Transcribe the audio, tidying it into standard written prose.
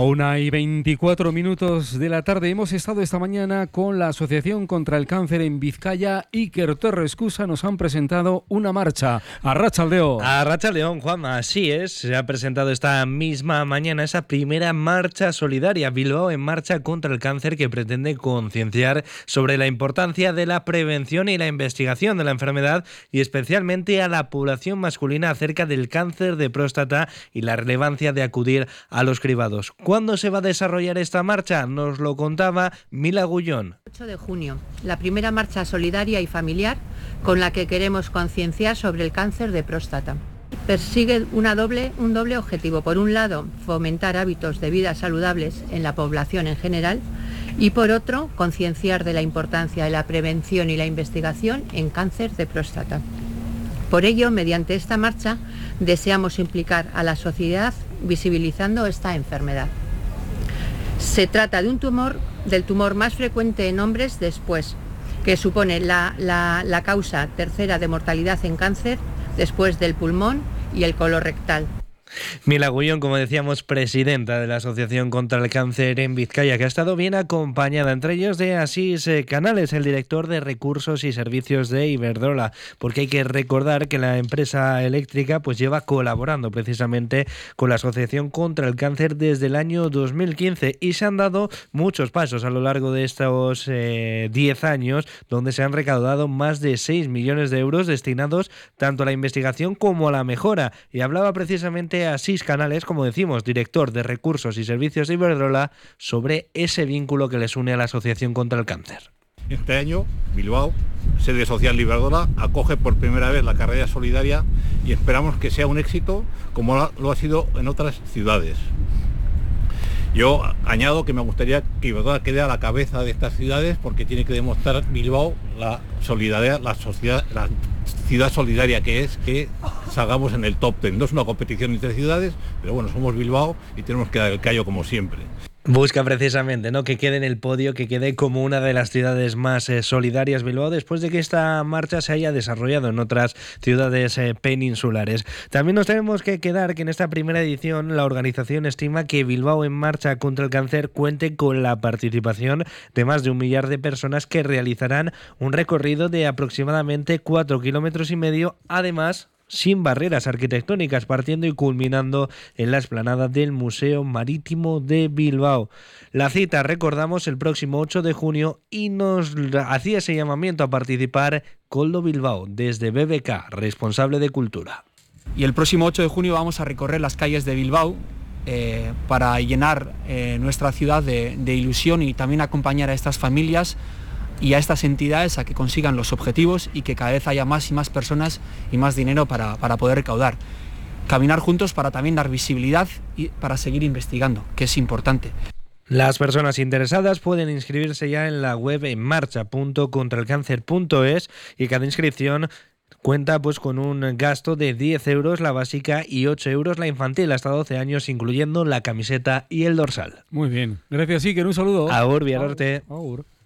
1:24 de la tarde. Hemos estado esta mañana con la Asociación contra el Cáncer en Vizcaya. Iker Torrescusa nos han presentado una marcha. Arratsaldeon. Arratsaldeon, Juanma, así es. Se ha presentado esta misma mañana esa primera marcha solidaria, Bilbao en marcha contra el cáncer, que pretende concienciar sobre la importancia de la prevención y la investigación de la enfermedad, y especialmente a la población masculina acerca del cáncer de próstata y la relevancia de acudir a los cribados. ¿Cuándo se va a desarrollar esta marcha? Nos lo contaba Mila Gullón. 8 de junio, la primera marcha solidaria y familiar con la que queremos concienciar sobre el cáncer de próstata. Persigue un doble objetivo. Por un lado, fomentar hábitos de vida saludables en la población en general, y por otro, concienciar de la importancia de la prevención y la investigación en cáncer de próstata. Por ello, mediante esta marcha, deseamos implicar a la sociedad visibilizando esta enfermedad. Se trata de del tumor más frecuente en hombres después, que supone la causa tercera de mortalidad en cáncer, después del pulmón y el colorectal. Mila Gullón, como decíamos, presidenta de la Asociación contra el Cáncer en Vizcaya, que ha estado bien acompañada, entre ellos de Asís Canales, el director de Recursos y Servicios de Iberdrola, porque hay que recordar que la empresa eléctrica pues lleva colaborando precisamente con la Asociación contra el Cáncer desde el año 2015, y se han dado muchos pasos a lo largo de estos 10 años, donde se han recaudado más de 6 millones de euros destinados tanto a la investigación como a la mejora. Y hablaba precisamente Asís Canales, como decimos, director de Recursos y Servicios de Iberdrola, sobre ese vínculo que les une a la Asociación contra el Cáncer. Este año, Bilbao, sede social de Iberdrola, acoge por primera vez la carrera solidaria, y esperamos que sea un éxito como lo ha sido en otras ciudades. Yo añado que me gustaría que Iberdrola quede a la cabeza de estas ciudades, porque tiene que demostrar Bilbao la solidaridad, la ciudad solidaria que es, que salgamos en el top 10. No es una competición entre ciudades, pero bueno, somos Bilbao y tenemos que dar el callo como siempre. Busca precisamente, ¿no?, que quede en el podio, que quede como una de las ciudades más solidarias Bilbao, después de que esta marcha se haya desarrollado en otras ciudades peninsulares. También nos tenemos que quedar que en esta primera edición la organización estima que Bilbao en marcha contra el cáncer cuente con la participación de más de 1 millar de personas, que realizarán un recorrido de aproximadamente 4,5 kilómetros, además sin barreras arquitectónicas, partiendo y culminando en la explanada del Museo Marítimo de Bilbao. La cita, recordamos, el próximo 8 de junio, y nos hacía ese llamamiento a participar Coldo Bilbao, desde BBK, responsable de cultura. Y el próximo 8 de junio vamos a recorrer las calles de Bilbao para llenar nuestra ciudad de ilusión, y también acompañar a estas familias y a estas entidades a que consigan los objetivos, y que cada vez haya más y más personas y más dinero para poder recaudar. Caminar juntos para también dar visibilidad y para seguir investigando, que es importante. Las personas interesadas pueden inscribirse ya en la web en marcha.contraelcáncer.es, y cada inscripción cuenta pues con un gasto de 10 euros la básica y 8 euros la infantil, hasta 12 años, incluyendo la camiseta y el dorsal. Muy bien. Gracias, Iker. Un saludo. Agur, Biararte. Agur.